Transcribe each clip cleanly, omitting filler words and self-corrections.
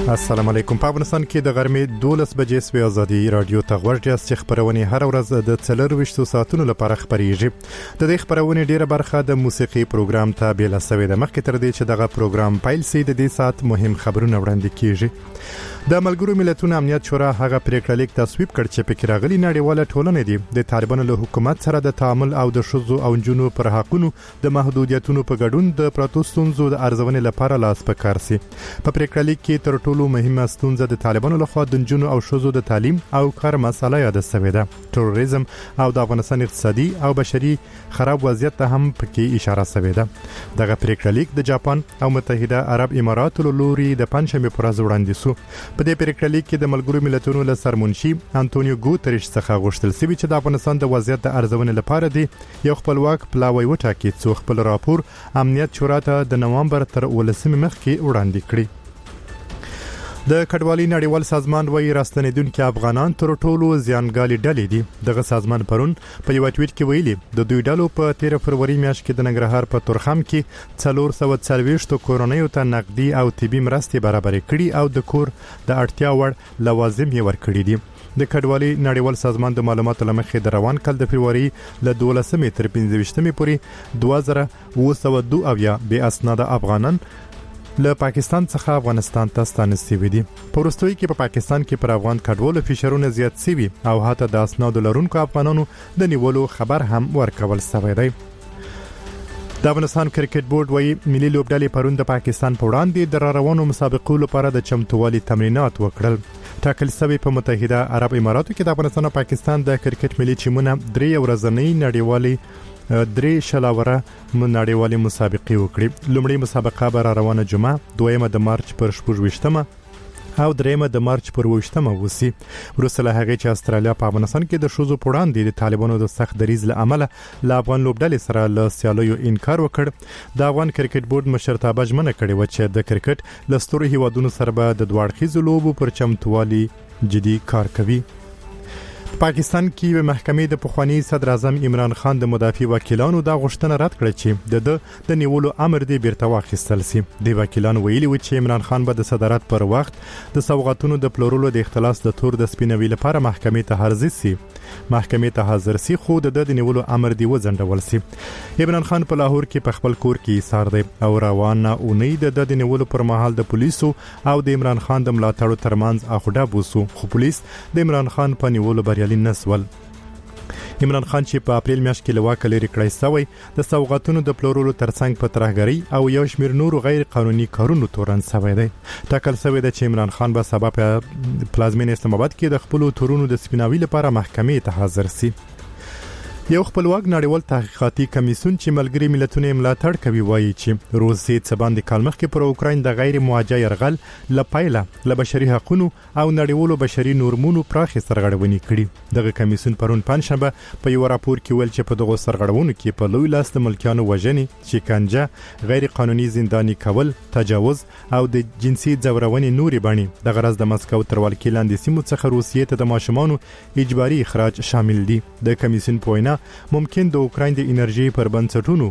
السلام علیکم. په افغانستان کې د غرمې 12 بجې سوي ازادي رادیو ته ورجاست چې خبرونه هر ورځ د 24 ساعتونو لپاره خبريږي. د دې خبرونه ډیره برخه د موسیقي پروګرام ته بیل سوي د مخکې تر دې چې دغه پروګرام پیل سي د دې سات مهم خبرونه وړاندې کیږي. د ملګرو ملتونو امنیت شورا هغه پریکړه لیک تصویب کړ چې پکې راغلي نړیواله ټولنه دي د طالبانو له حکومت سره د تعامل او د شذو او جنونو پر حقونو د محدودیتونو په ګډون د پروتستونزو د ارزونې لپاره لاس پکار سي. په پریکړه لیک کې تر ټولو مهمه ستونزه د طالبانو لخوا د جنونو او شذو د تعلیم او کار مسله یاد شوې ده. تروریزم او د افغانستان اقتصادي او بشري خراب وضعیت ته هم پکې اشاره شوې ده. دغه پریکړه لیک د جاپان او متحده عرب اماراتو له لوري د پنځمې پر ورځ وړاندې شو. په دې پریکړه لیک کې د ملګرو ملتونو له سرمنشي انټونیو ګوتریش څخه غوښتل شوی چې د افغانستان د وضعیت د ارزونې لپاره دی یو خپلواک پلاوی وټاکي چې خپل راپور امنیت شورا ته د نوامبر تر 18 مخکې وړاندې کړي. د کډوالۍ نړیوال سازمان وایي راستنیدونکو افغانان تر ټولو زیانګالي ډلې دي. دغه سازمان پرون په یو ټویټ کې ویلي د دوی ډلو په 13 فروری میاشت کې د ننګرهار په تورخم کې 440 کورونیو ته نقدي او طبي مرستې برابرې کړي او د کور د اړتیا وړ لوازم یې ورکړي دي. د کډوالۍ نړیوال سازمان د معلوماتو لمخې د روان کال د فروری له 12 تر 15 پورې 2202 بې اسناد افغانان له پاکستان څخه افغانستان ته ستانسوي دي. په وروستیو کې په پاکستان کې پر افغان کډوالو فشارونه زیات شوي او حتی د اسناد لرونکو افغانانو د نیولو خبر هم ورکول شوی دی. د افغانستان کرکټ بورډ وایي ملي لوبډلې پرون د پاکستان په وړاندې د روانو مسابقو لپاره د چمتووالي تمرینات وکړل. ټاکل شوی په متحده عرب اماراتو کې د افغانستان او پاکستان د کرکټ ملي ټیمونه 3 ورځنۍ نړیوالې 3 شلاوره نړیوالې مسابقې وکړي. لومړی مسابقه به روانه جمعه 2 د مارچ پر 28 او 3 د مارچ پر 28 وسی. وروسته له هغه چې استرالیا په افغانستان کې د شوزو په وړاندې د طالبانو د سخت دریز له امله له افغان لوبډلې سره له سیالیو انکار وکړ. د افغان کرکټ بورډ مشرتابه ژمنه کړې و چې د کرکټ له ستورو هیوادونو سره به د دوړخیزو لوبو پر چمتووالي جدي کار کوي. پاکستان کې محکمې د پخوانی صدر اعظم عمران خان د مدافع وکیلانو دا غوښتنه رد کړه چې د نیولو امر دی بیرته واخیستل شي. د وکیلانو ویلي و چې عمران خان به د صدارت پر وخت د سوغاتونو د پلورلو د اختلاس د تور د سپینوي لپاره محکمې ته حاضر شي. محکمې ته حاضر شي خو د نیولو امر دی وځنډول شي. عمران خان په لاهور کې په خپل کور کې ایثار دی او روانه اونۍ د نیولو پر مهال د پولیسو او د عمران خان د ملاتړو ترمنځ اخوډه بوسو خو پولیس د عمران خان په نیولو بریالي نسول. عمران خان چې په اپریل میاشت کې لواک لري کړی شوی د سوغاتونو د پلورلو ترڅنګ په ترهګری او یو شمیر نورو غیر قانوني کارونو تورن شوی دی. ټاکل شوی دی چې عمران خان به سبا په پلازمینه اسلام آباد کې د خپل تورونو د سپیناوي لپاره محکمې ته حاضر شي. یو خپلواک نړیوال تحقیقاتي کمیسیون چې ملګري ملتونه ملاتړ کوي وایي چې روسیې څه باندې کال مخکې پر اوکراین د غیر موجه يرغل لپایله له بشري حقوقو او نړیوالو بشري نورمونو پراخه سرغړونې کړي. دغه کمیسیون پرون پنځشنبه په یو راپور کې ویل چې په دغه سرغړونو کې په لوی لاس د ملکیانو وژنې، شکنجه، غیر قانوني زنداني کول، تجاوز او د جنسي ځورونې نورې بڼې د غرض د مسکو تر ولکې لاندې سیمو څخه روسیې ته د ماشومانو اجباري اخراج شامل دي. د کمیسیون په وینا ممکن د اوکراین د انرژي پر بنسټونو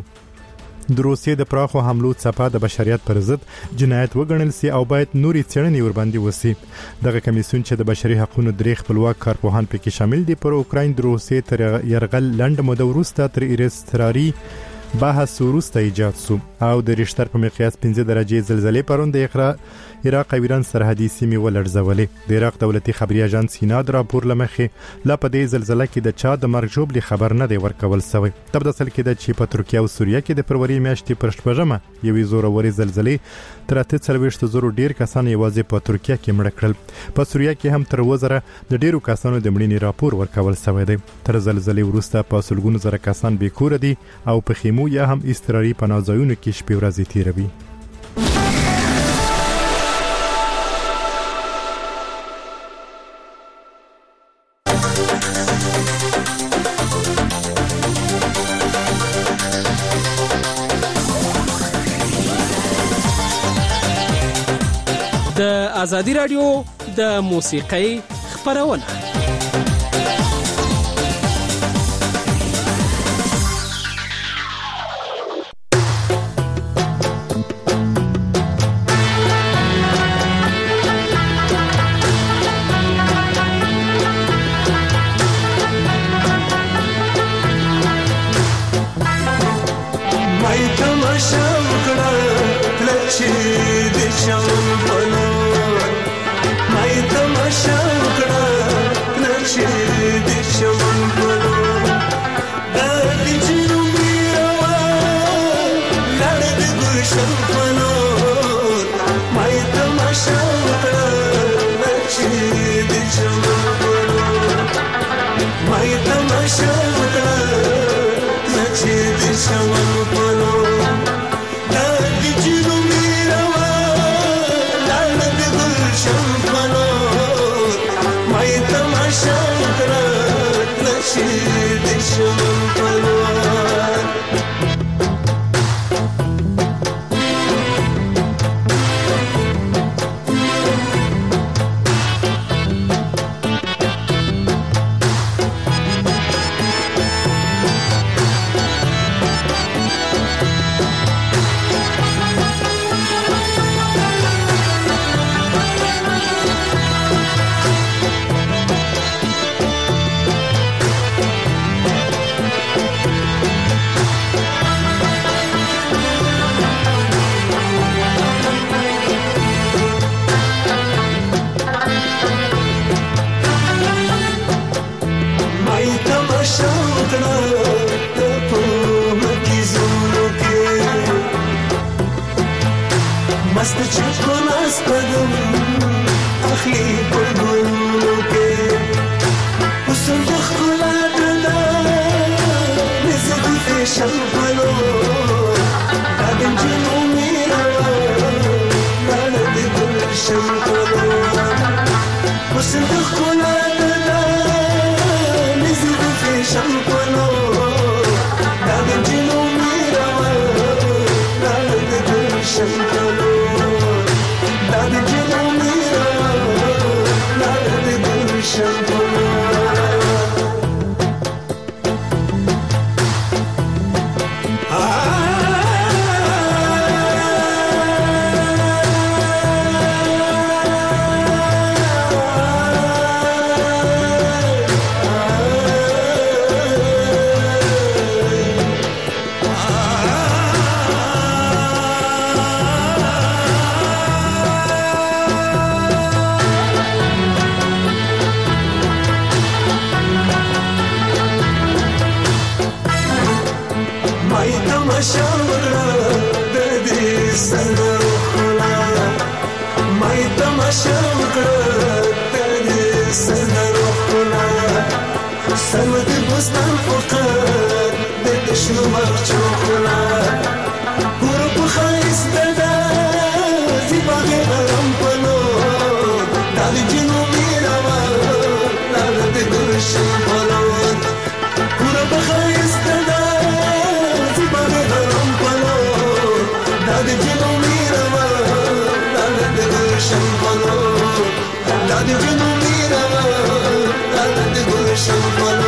د روسیې د پراخو حملو څخه د بشریت پر ضد جنایت وګڼل سي او باید نوري څېړنې ورباندې وسی. دغه کمیسیون چې د بشري حقوقو درې خپلواک کارپوهان پکې شامل دي پر اوکراین د روسیې تر يرغل لنډ موده وروسته تر اضطراري بحث وروسته ایجاد شو او د ریشتر په مقیاس 15 درجه زلزلې پرون د عراق او ایران سرحدي سیمې ولړزولې. د عراق دولتي خبري اژانس سینا د راپور لمخې لا په دې زلزلې کې د چا د مرګ جوړ خبر نه دی ورکول شوی. تبدل کې د چې په ترکیه او سوریه کې د فروری میاشتې پر 8 یوې زوروري زلزلې تر 43,000 ډیر کسان یوازې په ترکیه کې مړ کړل. په سوریه کې هم تر 1000 د ډیرو کسانو د مړینې راپور ورکول شوی دی. تر زلزلې وروسته په سلګونو زره کسان بې کور دي او په خیمو یا هم اضطراري پناه ځایونو کې شپې ورځې تیروي. د ازادي رادیو د موسیقۍ خبرونه چې د چمن پلور مای تماشا وکړه چې د چمن پلور د دې جنوبي هوا لړ د ګلشن پلور مای تماشا وکړه چې د چمن پلور مای تماشا وکړه چې د چمن پلور د دې جنوبي هوا لړ د ګلشن پلور مای تماشا وکړه چې د چمن پلور मस्त चको नास कदम अखली पगुलो के उसन दखला दला नजद फेशन पलो दादन जनो मेरा दाद गुलशन पलो उसन दखला दला नजद फेशन पलो दादन जनो मेरा दाद गुलशन पलो سمد بستان فقط بدشنو مرچوخنا گروپ خیز دادا زیباغ غرم پنو داد جنو میروا لارد گلشن پنو گروپ خیز دادا زیباغ غرم پنو داد جنو میروا لارد گلشن پنو داد جنو میروا لارد گلشن پنو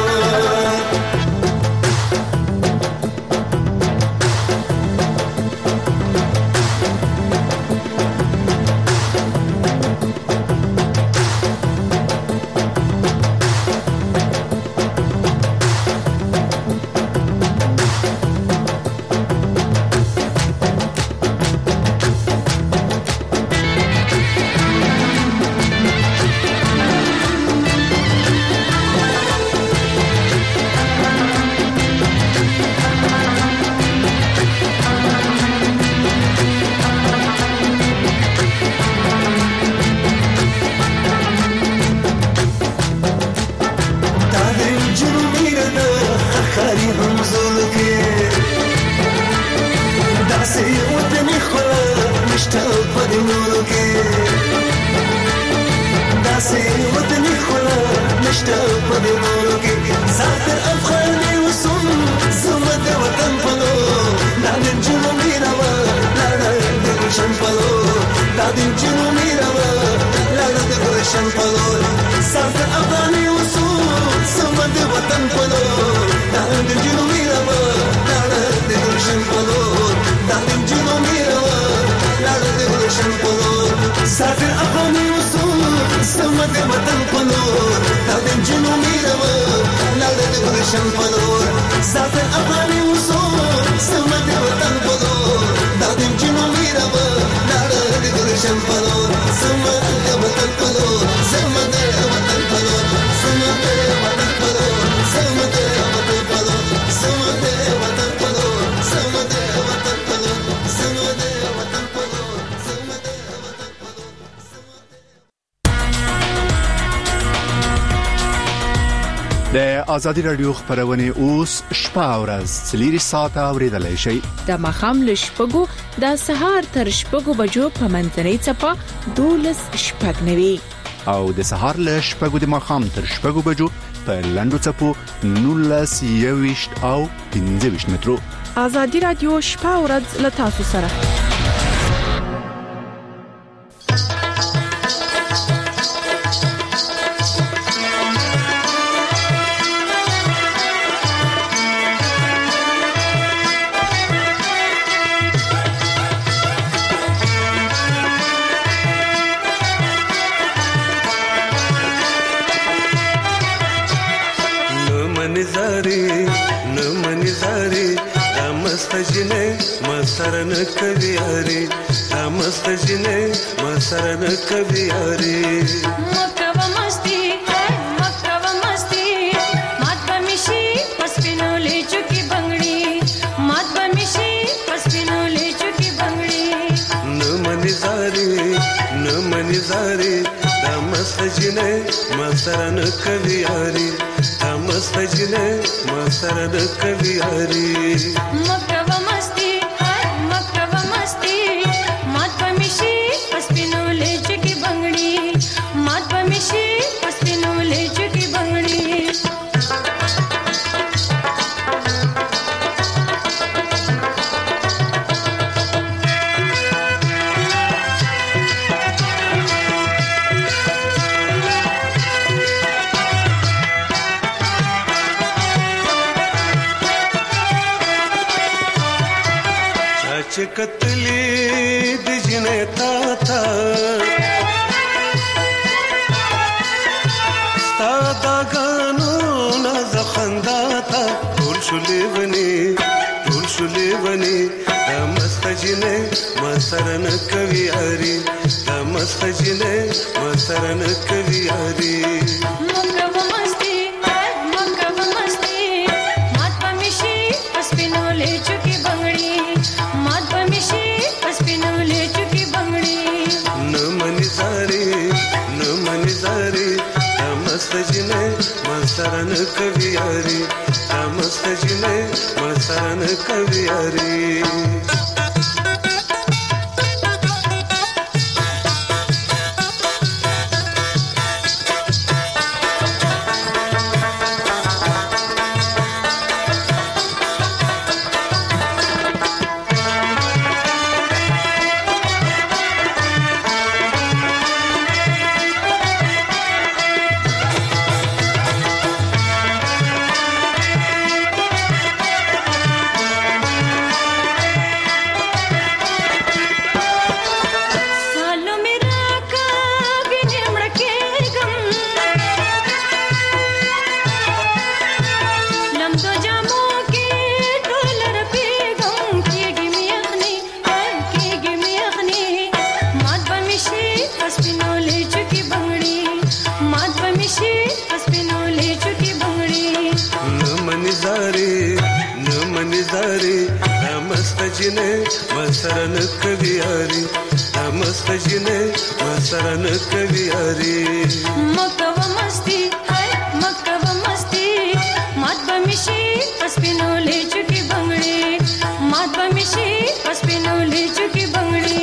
سافر افغاني وصول سمد وطن بلور دادم جنو میرا ازادي رادیو خبرونه اوس شپه او ورځ 3 ساعته اوریدلای شئ. د مخام لشپګو د سهار تر شپګو بجو په منځنۍ چپا 12:09 او د سهار لشپګو د مخام تر شپګو بجو په لاندو چپو 19:20 او 15 مترو. ازادي رادیو شپه او ورځ له تاسو سره. مسرن کبیاری مستجنه مسرن کبیاری مکوا مستی مات بمیشی پسپینو لے چکی بنگڑی مات بمیشی پسپینو لے چکی بنگڑی نمنی زاری مستجنه مسرن کبیاری مستجنه مسرن کبیاری مکوا مستی مات بمیشی پسپینو لے چکی بنگڑی مات بمیشی پسپینو لے چکی بنگڑی कतली दिजने था स्तादा गानो ना जखंदा था टूल शुले बनी मस्तजने मसरन कवियारी मस्तजने मसरन कवियारी मकवा मस्ती मात बमिशी पसपिनो ले चुकी बंगड़ी मात बमिशी पसपिनो ले चुकी बंगड़ी नमनी जारी मस्तजने मसरन कवियारी मस्तजने मसरन कवियारी मसरन कवियारी मस्तजने मसरन कवियारी मकवा मस्ती मात बमिशी पसपिनो ले चुकी बंगड़ी मात बमिशी पसपिनो ले चुकी बंगड़ी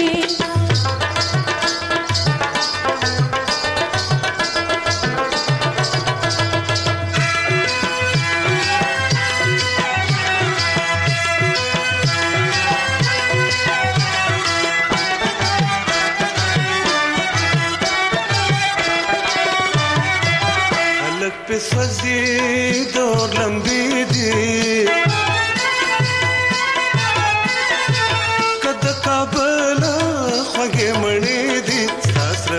सजी दौर लंबी दी कद काबल ख्वागे मणि दी सासर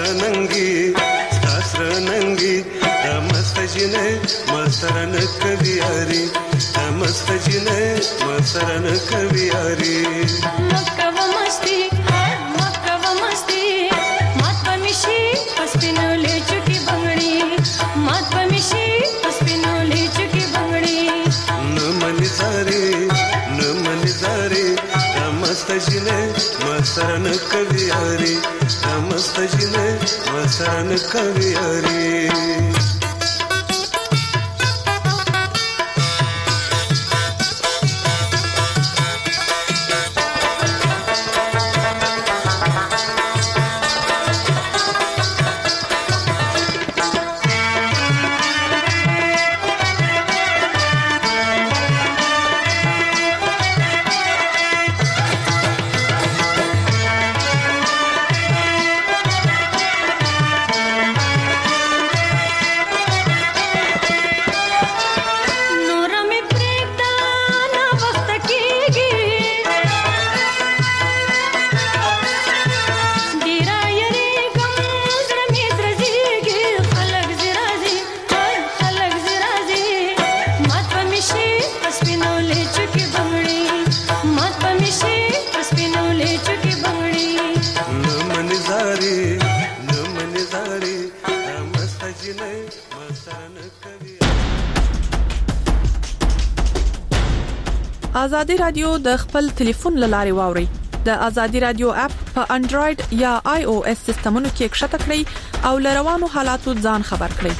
नंगी मस्तजने मसरन कवियारी मस्तजने मसरन कवियारी मकवा मस्ती मात बमिशी पसपिनो ले चुकी बंगड़ी मात बमिशी पसपिनो ले चुकी बंगड़ी नमनी जारी मस्तजने मसरन कवियारी मस्तजने मसरन कवियारी ازادي رادیو د خپل ټلیفون لارې واوري. د ازادي رادیو اپ په انډراید یا آی او اس سیستمونو کې ښکته کړئ او لروانو حالاتو ځان خبر کړئ.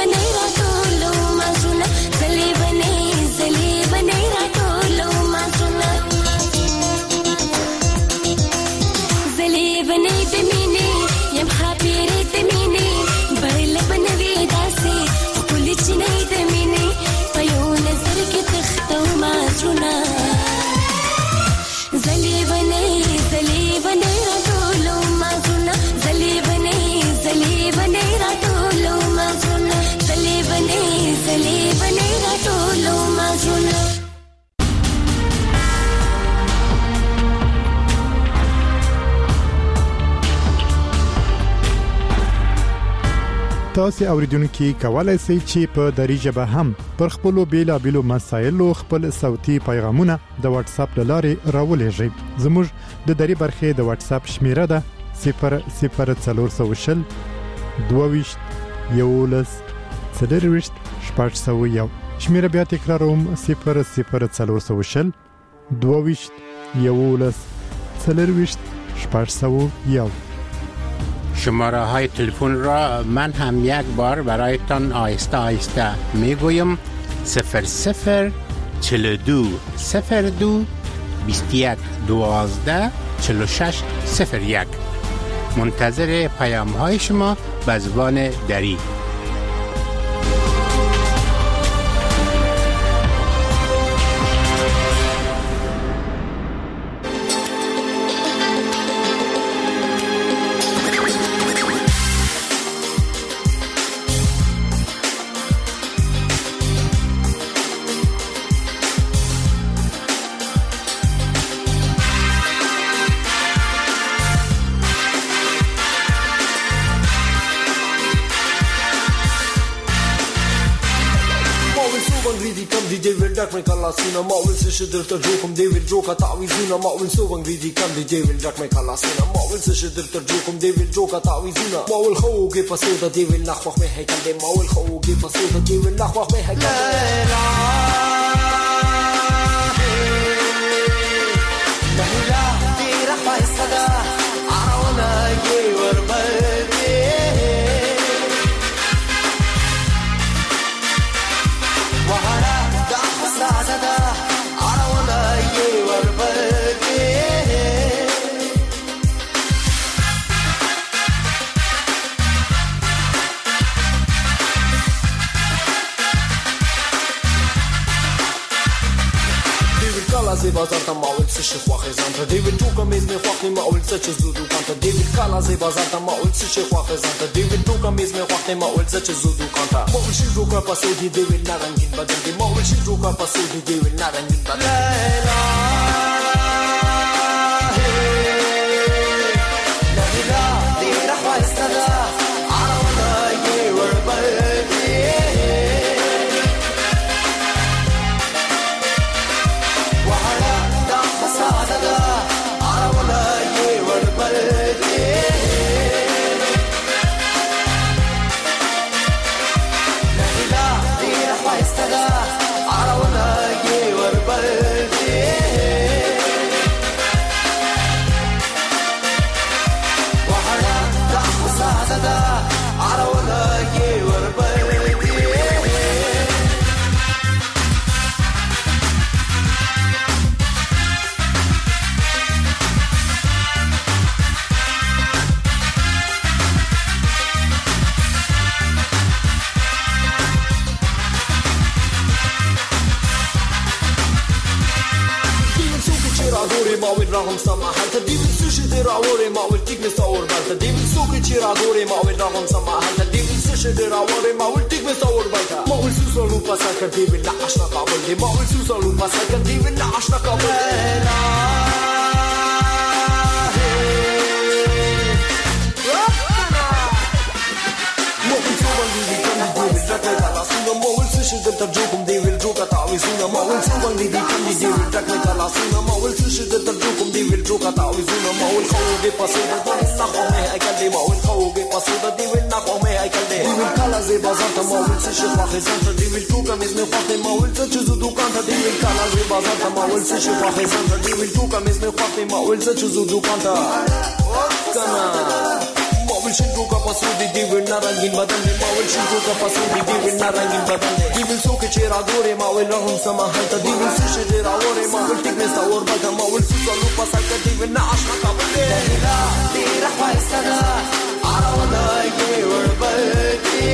بنې راټولو مازونه زلي بنې راټولو مازونه زلي بنې د مینې یم خاطرې د مینې بل بنوي داسې ښکلې چینې د مینې په یو نظر کې تختو مازونه زلي بنې راټولو مازونه زلي بنې راټولو مازونه زلي بنې راټولو مازونه تاسو اوریدونکو کولای شئ چې په دری ژبه هم پر خپل بیلابیلو مسایلو خپل صوتي پیغامونه د واتس اپ لارې راولېږئ. زموږ د دری برخې د واتس اپ شمیره ده 00420 22 11 40 601. شمیره بیا تکراروم 00420 22 11 40 601. شماره های تلفن را من هم یک بار برایتان آهسته آهسته میگویم 00 42 02 21 12 46 01. منتظر پیام های شما به زبان دری. Mawul se shidir tar jokum devil joka ta'wizuna mawul so bangridi kam di devil jak me kalasina mawul se shidir tar jokum devil joka ta'wizuna mawul khoge fasoda devil nakhwakh me haykal de mawul khoge fasoda devil nakhwakh me haykal la la tera faisada arawna ye warbadi wahara da fasada بازار تا ماول سش خواخ زنده دیوید تو کمیز می خواخ ماول سچ زودو کانتا دیوید کالا زی بازار تا ماول سش خواخ زنده دیوید تو کمیز می خواخ ماول سچ زودو کانتا ماول شی رو کا پاسودی دیوید نارنگین بدن دی ماول شی رو کا پاسودی دیوید نارنگین بدن لا لا دی رخوا استدا عروانا یی وربلدی راهم سماحل تدیوی سوشی در آوری ماول تیک مستور بلتا دیوی سوکی چیر آدوری ماول راهم سماحل تدیوی سوشی در آوری ماول تیک مستور بلتا ماول سوسالو پاسا کر دیوی نعشنا قابل دی ماول سوسالو پاسا کر دیوی نعشنا قابل دی ماول سوبان دیوی کمی دیوی رکل تلاسونا ماول سوشی در ترجوکم دیوی جوکا تاویزونا ماول سوبان دیوی کمی دیوی رکل تلاسونا ماول سوشی در ترجوکم دیوی جوکا تاویزونا ماول خوگی پاسودا دیوی نخوا می ایکل دی ماول خوگی پاسودا دیوی نخوا می ایکل دی دیوی کالا زی بازار تا ماول سوشی خواخی زنتا دیوی جوکا میزمی خواخی ماول سچزو دوکان تا دیوی کالا زی بازار تا ماول سوشی خواخی زنتا دیوی جوکا میزمی خواخی ماول سچزو دوکان تا کنا ماول will shindu ka pasudi di will na rangin badan ma will shindu ka pasudi di will na rangin badan di will so ke chera gore ma will rahum sama halta di will so chera gore ma will tikne sa or baga ma will so lu pasaka di will na ashna ka bade la di rahwa isada ara wala ye wal balti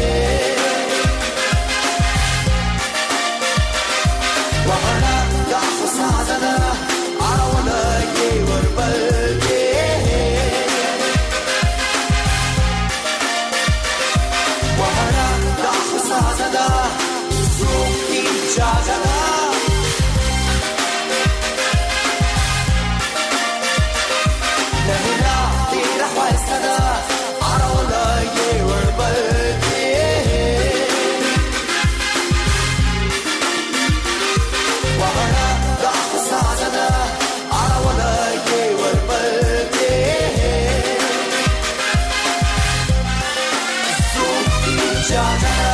وأنا دعس سعدنا عرونا كي وربلتي وأنا دعس سعدنا سوكي جاجنا نهلا في رحوة السنة عرونا كي وربلتي وأنا ضعف سعدنا عرونا كي وربلتي صوتي جاجنا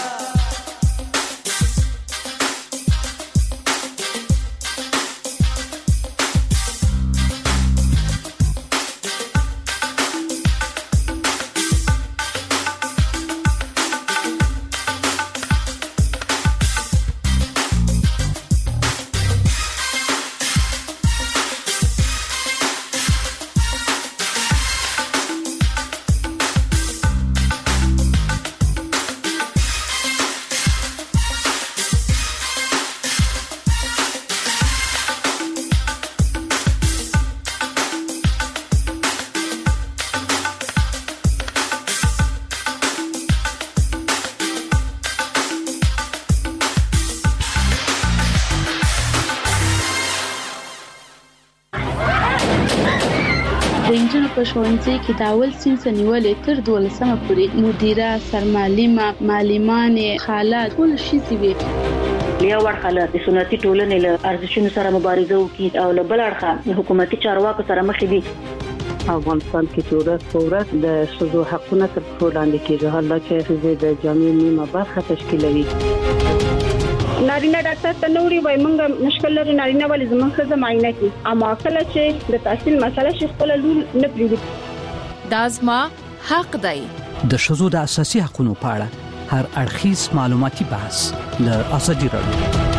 په ښوونځي کې د اول صنف نیولې تر 12مه پورې مدیره سرمعلمه معلمانې خاله ټول شي وي یو ورخاله د سنتي ټولنې له ارزښتونو سره مبارزه وکړي او له بل اړخه حکومتي چارواکو سره مخ دي افغانستان کې ورځ د شذو حقونه تر څو لاندې کېږي حالا چې د جامع نیمه برخه تشکیلوي نارینه ډاکټر ته نوري وای مونږ مشکل لري نارینه ولې زمونږ ښځه معاینه کوي اما کله چې د تحصیل مسله شي خپل لور نه پریږدي دا زما حق دی د شذو د اساسي حقوقو په اړه هر اړخیز معلوماتي بحث له ازادي راډیو